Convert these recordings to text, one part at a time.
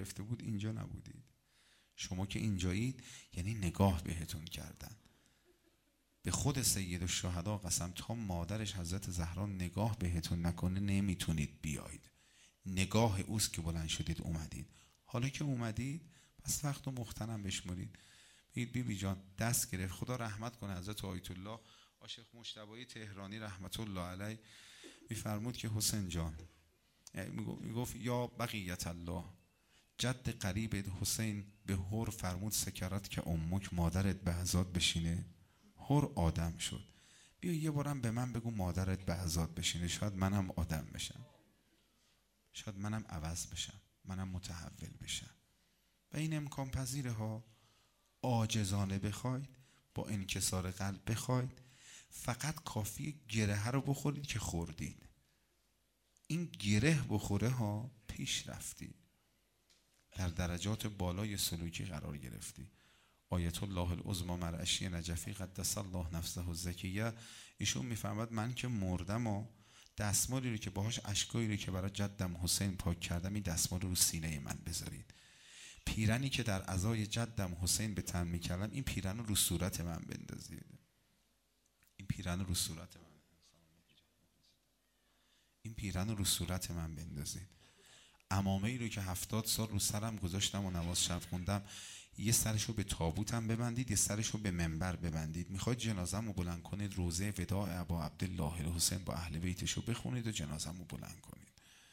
گرفته بود اینجا نبودید. شما که اینجایید یعنی نگاه بهتون کردن. به خود سید الشهدا قسم، تا مادرش حضرت زهرا نگاه بهتون نکنه نمیتونید بیایید. نگاه اوست که بلند شدید اومدید. حالا که اومدید پس وقت رو مغتنم بشمرید. بگید بی جان دست گرفت. خدا رحمت کنه حضرت آیت الله شیخ مجتبی تهرانی رحمت الله علیه میفرمود که حسین جان، میگفت یا بقیت الله، جد قریب حسین به هر فرمود سکرت که امک، مادرت به عزاد بشینه. هر آدم شد. بیا یه بارم به من بگو مادرت به عزاد بشینه، شاید منم آدم بشم، شاید منم عوض بشم، منم متحول بشم. و این امکان پذیره ها. عاجزانه بخواید، با انکسار قلب بخواید، فقط کافی گره رو بخورید که خوردید. این گره بخوره ها پیش رفتی، در درجات بالای سلوکی قرار گرفتی. آیت الله العظمی مرعشی نجفی قدس الله نفسه الزکیه ایشون میفرماد من که مردم و دستمالی رو که باهاش اشکایی رو که برای جدم حسین پاک کردم، این دستمال رو سینه من بذارید. پیرنی که در عزای جدم حسین به تن میکردم، این پیرن رو صورت من بندازید. این پیرن رو صورت من، این پیرن رو صورت من بندازید. عمامه ای رو که 70 سال رو سرم گذاشتم و نماز شب خوندم، یه سرشو به تابوتم ببندید، یه سرشو به منبر ببندید. میخواید جنازه‌مو بلند کنید، روزه وداع ابا عبدالله الحسین با اهل بیتشو بخونید و جنازه‌مو بلند کنید.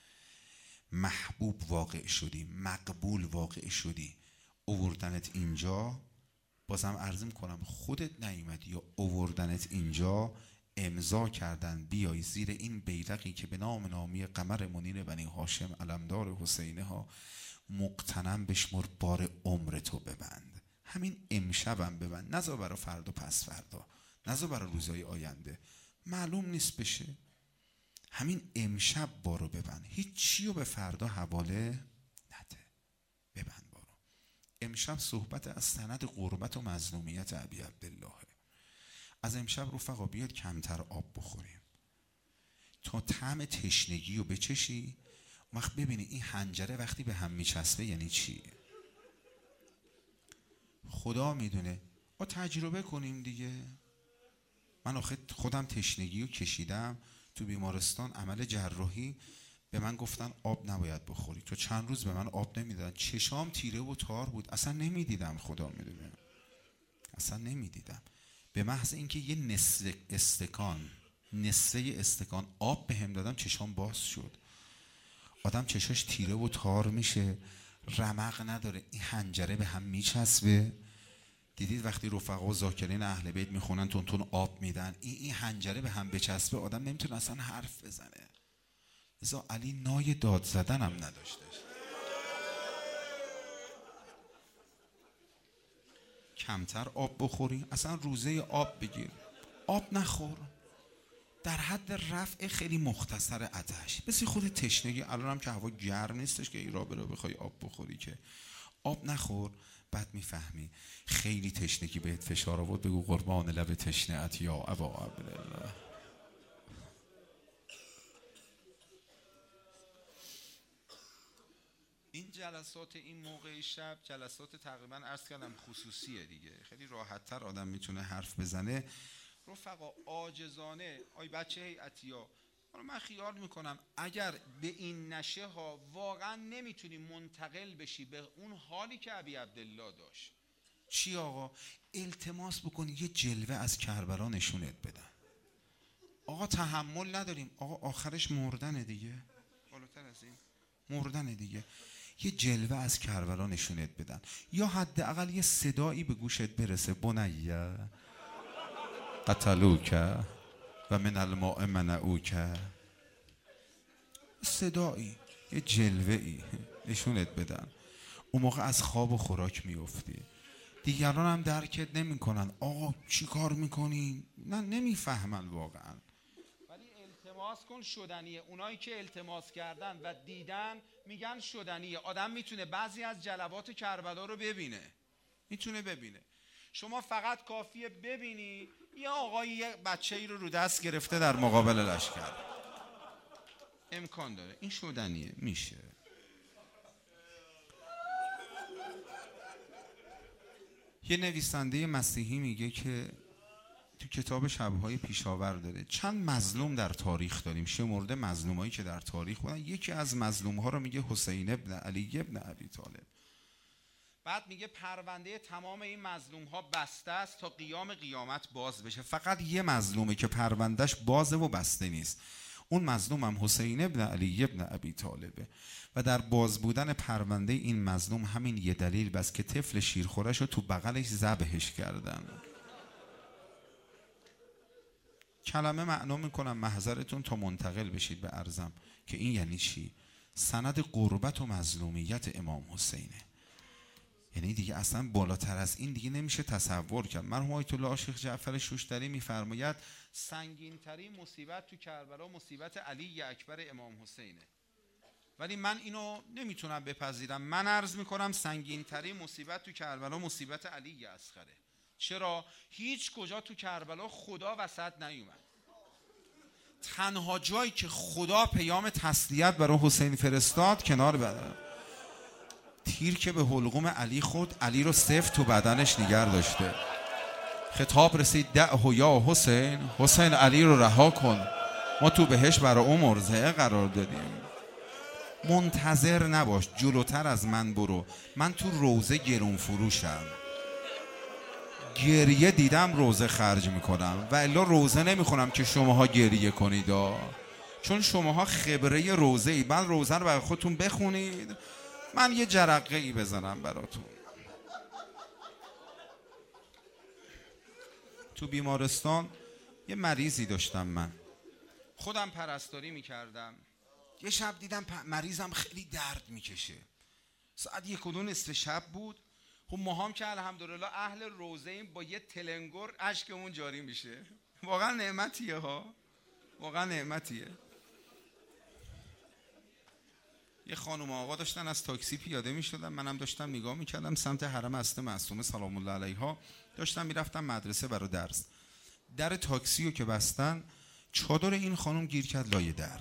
محبوب واقع شدی، مقبول واقع شدی. اووردنت اینجا، بازم عرض میکنم خودت نیومدی یا اووردنت اینجا، امضا کردن بیای زیر این بیرقی که به نام نامی قمر منیر بنی هاشم علمدار حسینه ها، مقتنم بشمر، بار عمرتو ببند. همین امشبم ببند، نذار برای فردا پس فردا، نذار برای روزهای آینده، معلوم نیست بشه. همین امشب بارو ببند، هیچ چیو به فردا حواله نده، ببند بارو. امشب صحبت از سند غربت و مظلومیت ابی عبدالله. از امشب رفقا بیاد کمتر آب بخوریم تا طعم تشنگی رو بچشی. وقت ببینی این حنجره وقتی به هم میچسبه یعنی چی. خدا میدونه. تجربه کنیم دیگه. من آخه خودم تشنگی رو کشیدم تو بیمارستان عمل جراحی، به من گفتن آب نباید بخوری. تو چند روز به من آب نمیدادن، چشام تیره و تار بود، اصلا نمیدیدم. خدا میدونه اصلا نمیدیدم. به محض اینکه یه نصفه استکان آب بهم دادم چشام باز شد. آدم چشاش تیره و تار میشه، رمق نداره، این حنجره به هم میچسبه. دیدید وقتی رفقا ذاکرین اهل بیت میخونن تون آب میدن، این حنجره به هم بچسبه، آدم نمیتونه اصلا حرف بزنه. ازا علی نای داد زدن هم نداشتش. کمتر آب بخوری، اصلا روزه آب بگیر، آب نخور، در حد رفع خیلی مختصر آتش. بسی خود تشنگی، الان هم که هوا گرم نیستش که ایرا برو بخوای آب بخوری، که آب نخور. بعد میفهمی خیلی تشنگی بهت فشار آورد، بگو قربان لب تشنه‌ات یا ابا عبدالله. این جلسات این موقع شب جلسات تقریبا عرض کردم خصوصیه دیگه، خیلی راحت‌تر آدم میتونه حرف بزنه. رفقا عاجزانه، آی بچه هیئتیا، من خیال میکنم اگر به این نشه ها واقعا نمیتونی منتقل بشی به اون حالی که ابی عبدالله داشت. چی آقا؟ التماس بکنی یه جلوه از کربلا نشونت بدن. آقا تحمل نداریم، آقا آخرش مردن دیگه، بالاتر از این مردن دیگه. یه جلوه از کربلا نشونت بدن، یا حداقل یه صدایی به گوشت برسه، بنیه قتلوک و من الماء منعوک. صدایی، یه جلوه‌ای نشونت بدن. اون موقع از خواب و خوراک میفتی. دیگران هم درکت نمی کنن. آقا چی کار میکنین؟ نه نمیفهمن واقعا. ولی التماس کن شدنیه. اونایی که التماس کردن و دیدن میگن شدنیه. آدم میتونه بعضی از جلوات کربلا رو ببینه، میتونه ببینه. شما فقط کافیه ببینی یه آقایی یه بچه‌ای رو دست گرفته در مقابل لشکر، امکان داره این شدنیه، میشه. یه نویسنده مسیحی میگه که تو کتاب شب‌های پیشاور داره چند مظلوم در تاریخ داریم، شمرده مظلومایی که در تاریخ بودن. یکی از مظلوم‌ها رو میگه حسین ابن علی ابن ابی طالب. بعد میگه پرونده تمام این مظلوم‌ها بسته است تا قیام قیامت باز بشه. فقط یه مظلومه که پروندهش بازه و بسته نیست. اون مظلوم هم حسین ابن علی ابن ابی طالبه و در باز بودن پرونده این مظلوم همین یه دلیل بس که طفل شیرخورش رو تو بغلش ذبحش کردن. کلمه معنا میکنم محضرتون تا منتقل بشید به عرضم که این یعنی چی؟ سند قربت و مظلومیت امام حسینه. یعنی دیگه اصلا بالاتر از این دیگه نمیشه تصور کرد. مرحوم آیت الله شیخ جعفر شوشتری میفرماید سنگین ترین مصیبت تو کربلا مصیبت علی اکبر امام حسینه، ولی من اینو نمیتونم بپذیرم. من عرض میکنم سنگین ترین مصیبت تو کربلا مصیبت علی اصغره. چرا؟ هیچ کجا تو کربلا خدا وسط نیومد. تنها جایی که خدا پیام تسلیت برای حسین فرستاد کنار بدن تیر که به حلقوم علی خود علی رو سفت تو بدنش نگر داشته. خطاب رسید دعه یا حسین، حسین علی رو رها کن، ما تو بهش برای اون مرضعه قرار دادیم. منتظر نباش، جلوتر از من برو، من تو روزه گرون فروشم، گریه دیدم روزه خرج میکنم و الا روزه نمیخونم که شماها گریه کنید چون شماها خبره روزه ای. من روزه رو برای خودتون بخونید، من یه جرقه ای بزنم براتون. تو بیمارستان یه مریضی داشتم، من خودم پرستاری میکردم. یه شب دیدم مریضم خیلی درد میکشه. ساعت 1-2 نصف شب بود. خب ما هم که الحمدلله اهل روزه ایم، با یه تلنگر اشکمون جاری میشه. واقعا نعمتیه ها، واقعا نعمتیه. یه خانم آقا داشتن از تاکسی پیاده میشدن، منم داشتم نگاه میکردم سمت حرم حضرت معصومه سلام الله علیها. داشتم میرفتم مدرسه برای درس. در تاکسی رو که بستن چادر این خانم گیر کرد لای در.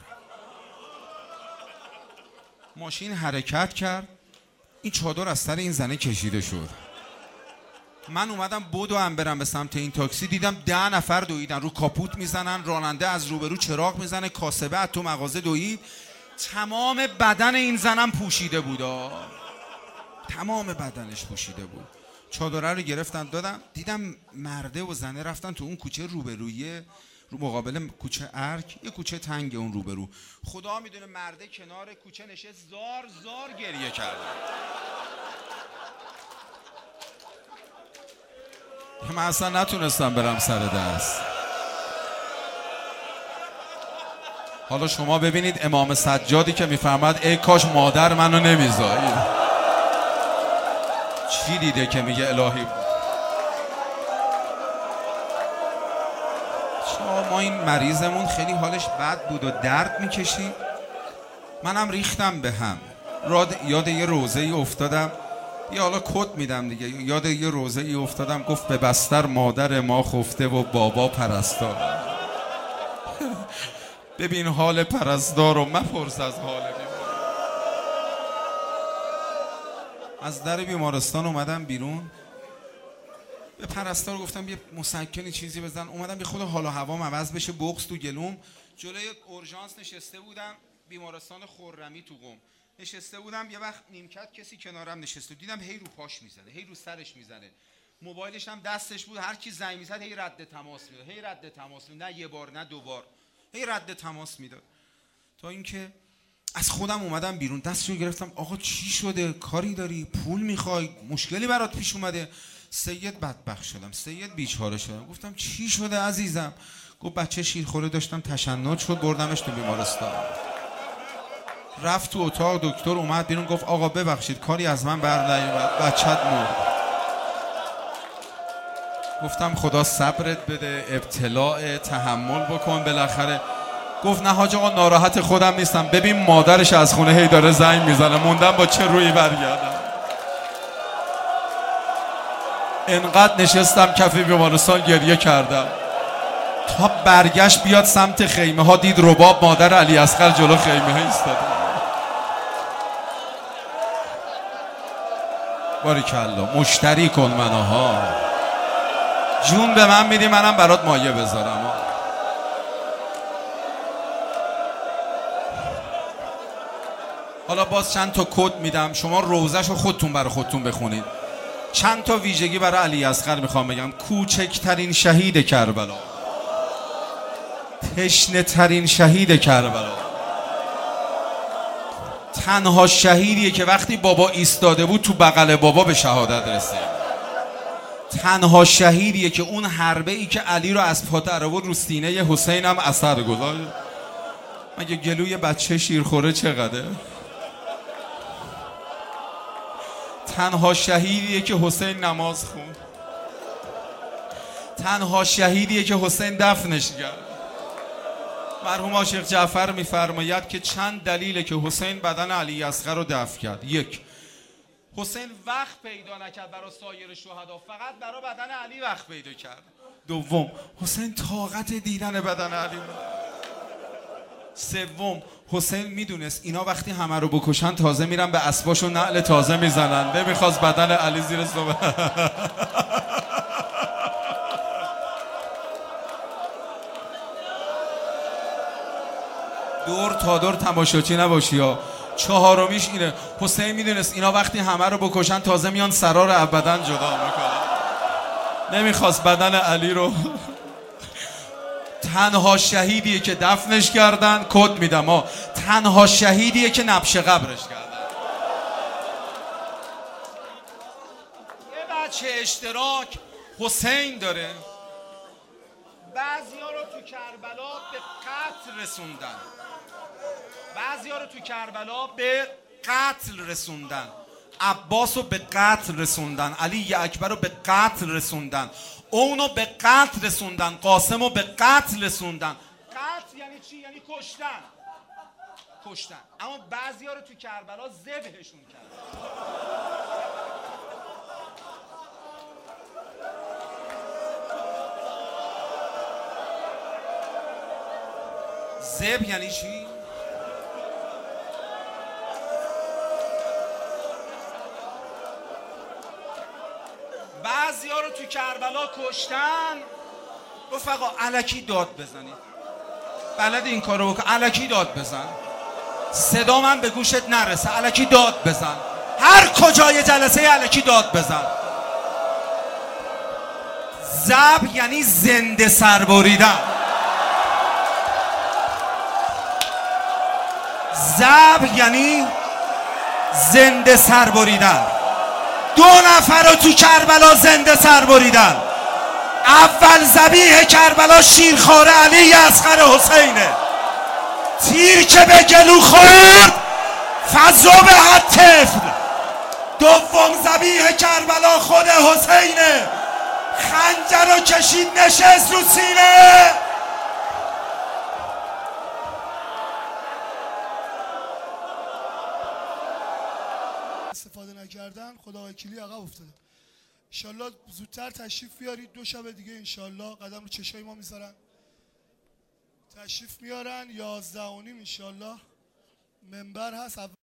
ماشین حرکت کرد، این چادر از سر این زنه کشیده شد. من اومدم بدوم برم به سمت این تاکسی، دیدم 10 نفر دویدن، رو کاپوت میزنن، راننده از روبرو چراغ میزنه، کاسبه از تو مغازه دوید. تمام بدن این زنم پوشیده بود، تمام بدنش پوشیده بود. چادره رو گرفتن دادم، دیدم مرده و زنه رفتن تو اون کوچه روبرویه، رو مقابل کوچه ارک، یه کوچه تنگ اون روبرو. خدا میدونه مرده کنار کوچه نشست زار زار گریه کرد. من اصلا نتونستم برم سر دست. حالا شما ببینید امام سجادی که میفرماد ای کاش مادر منو نمیذاری، چی دیده که میگه الهی. ما این مریضمون خیلی حالش بد بود و درد میکشید. منم ریختم به هم. یاد یه روزه ای افتادم، یا حالا کد میدم دیگه، یاد یه روزه ای افتادم گفت به بستر مادر ما خفته و بابا پرستار. ببین حال پرستار رو مپرس از حال بیمار. از در بیمارستان اومدم بیرون، به پرستار گفتم یه مسکنی چیزی بزن. اومدم یه خود حال و هوام عوض بشه، بغض تو گلوم. جلوی اورژانس نشسته بودم، بیمارستان خرمی تو قم نشسته بودم. یه وقت نیمکت کسی کنارم نشسته، دیدم هی رو پاش میزنه، هی رو سرش میزنه، موبایلش هم دستش بود، هر کی زنگ میزد هی رد تماس میداد، هی رد تماس میداد، نه یه بار نه 2 بار، هی رد تماس میداد. تا اینکه از خودم اومدم بیرون، دستشو گرفتم، آقا چی شده؟ کاری داری؟ پول میخوای؟ مشکلی برات پیش اومده؟ سید بدبخت شدم، سید بیچاره شدم. گفتم چی شده عزیزم؟ گفت بچه شیرخوره داشتم تشنج شد بردمش تو بیمارستان. رفت تو اتاق، دکتر اومد بیرون گفت آقا ببخشید کاری از من بر نیومد، بچت مرد. گفتم خدا صبرت بده، ابتلاء، تحمل بکن بالاخره. گفت نه حاج آقا ناراحت خودم نیستم، ببین مادرش از خونه هی داره زنگ میزنه، موندم با چه رویی برگردم. انقدر نشستم کف بیمارستان گریه کردم تا برگشت بیاد سمت خیمه ها، دید رباب مادر علی اصغر جلو خیمه ها ایستاده. باریکلا. مشتری کن منو ها، جون به من میدی منم برات مایه بذارم ها. حالا باز چند تا کد میدم، شما روزشو خودتون برای خودتون بخونید. چند تا ویژگی برای علی اصغر میخوام بگم. کوچکترین شهید کربلا، تشنه ترین شهید کربلا، تنها شهیدیه که وقتی بابا ایستاده بود تو بغل بابا به شهادت رسید. تنها شهیدیه که اون حربه ای که علی رو از پا در آورد رو سینه حسین هم اثر گذاشت. مگه گلوی بچه شیرخوره چقدره؟ تنها شهیدیه که حسین نماز خوند. تنها شهیدیه که حسین دفنش کرد. مرحوم عاشق جعفر میفرماید که چند دلیله که حسین بدن علی اصغر رو دفن کرد. یک، حسین وقت پیدا نکرد برای سایر شهدا، فقط برای بدن علی وقت پیدا کرد. دوم، حسین طاقت دیدن بدن علی بود. سوم، حسین میدونست اینا وقتی همه رو بکشن تازه میرن به اسباش و نعل تازه میزنن، نمیخواست بدن علی زیر صبح. دور تا دور تماشاچی نباشی ها. چهارمیش اینه، حسین میدونست اینا وقتی همه رو بکشن تازه میان سرا رو ابداً جدا میکنن، نمیخواست بدن علی رو. تنها شهیدیه که دفنش کردن. کد میدم ها، تنها شهیدیه که نبش قبرش کردن. یه بچه اشتراک حسین داره، بعضی ها رو تو کربلا به قتل رسوندن، بعضی ها رو تو کربلا به قتل رسوندن. عباس رو به قتل رسوندن، علی اکبر رو به قتل رسوندن، اونو به قتل رسوندن، قاسم رو به قتل رسوندن. قتل یعنی چی؟ یعنی کشتن. کشتن. اما بعضی ها رو تو کربلا ذبحشون کردن. ذبح یعنی چی؟ بعضی ها رو تو کربلا کشتن، رفقا الکی داد بزنید. بلد این کارو بکن، الکی داد بزن، صدا من به گوشت نرسه، الکی داد بزن، هر کجای جلسه الکی داد بزن. ذبح یعنی زنده سر بریدن. ذبح یعنی زنده سر بریدن. 2 نفر رو تو کربلا زنده سر بریدن. اول ذبیح کربلا شیرخواره علی اصغر حسینه، تیر که به گلو خورد فذبح الطفل. دوم ذبیح کربلا خود حسینه، خنجر رو کشید نشست رو سینه. استفاده نکردن خدا وکیلی عقب افتاده. انشالله زودتر تشریف بیارید، 2 شب دیگه انشالله قدم رو چشای ما میذارن، تشریف میارن. 11:30 انشالله منبر هست.